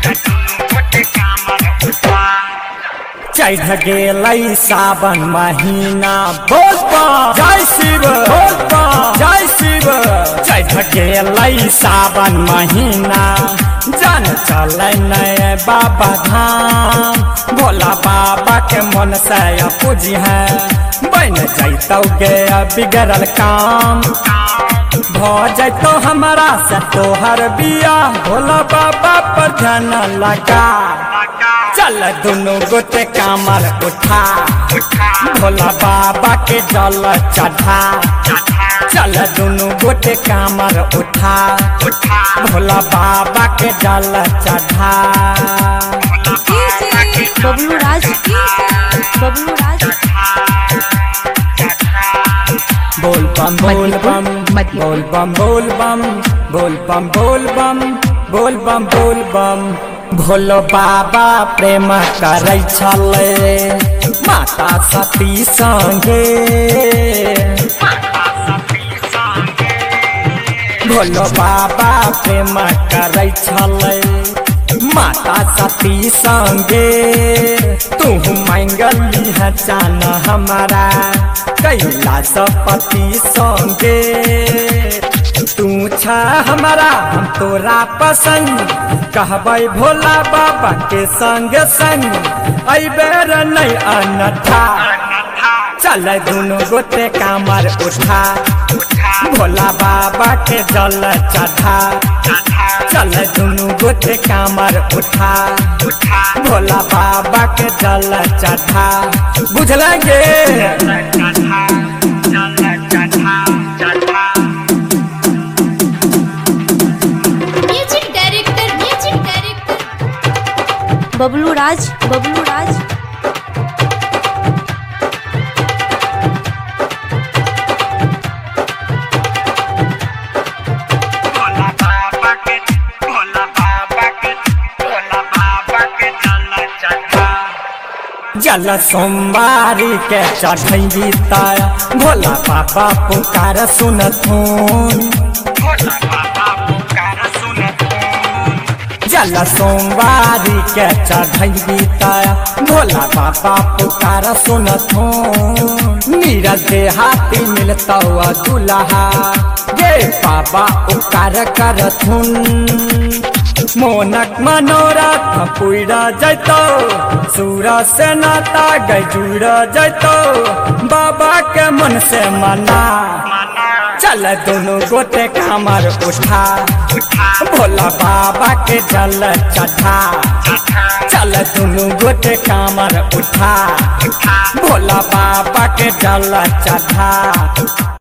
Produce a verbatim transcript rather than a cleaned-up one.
चढ़ गेलै सावन महीना बोल जय शिव बोल जय शिव। चढ़ गेलै सावन महीना जान चलै नए बाबा धाम। भोला बाबा के मन से पूजी है बन जैतौ गे बिगड़ल काम। भ जैतो हमारा से तोहर बिया भोला बाबा पर ध्यान लगा। चल दोनों गोटे कामर उठा भोला बाबा के जल चढ़ा। चल दोनों गोटे कामर उठा भोला बाबा के जल चढ़ा। बबलू राज बबलू राज बोल बम बोल बम बोल बम बोल बम बोल बम बोल बम बोल बम बोल बम। भोलो बाबा प्रेम करै छलै माता सती संगे। भोलो बाबा प्रेम करै छलै माता सती संगे। तू मांगली है जान हमारा कैलाश पति संगे। तू छा हमारा हम तोरा पसंद कहबै भोला बाबा के संग संग अबेर नहीं अनथा। चल दोनों गोटे कामर उठा भोला बाबा के जल चढ़ा। चल दोनों गोटे कामर उठा भोला बाबा के जल चढ़ा। बुझलेंगे बबलू राज बबलू राज जल सोमवारी के चढ़ी ताया भोला बाबा पुकार सुनथुन। जल सोमवारी के चढ़ी ताया भोला बाबा पुकार सुनथुन। नीरज देहाती मिलता दुल्हा गे बाबा उपकार करथुन। मोनक मनोरथ पूरा जैतो सूरज से नाता गजुड़ जैतो बाबा के मन से मना। चल दोनों गोटे कामर उठा भोला बाबा के जल चढ़ा। चल दोनों गोटे कामर उठा भोला बाबा के जल चढ़ा।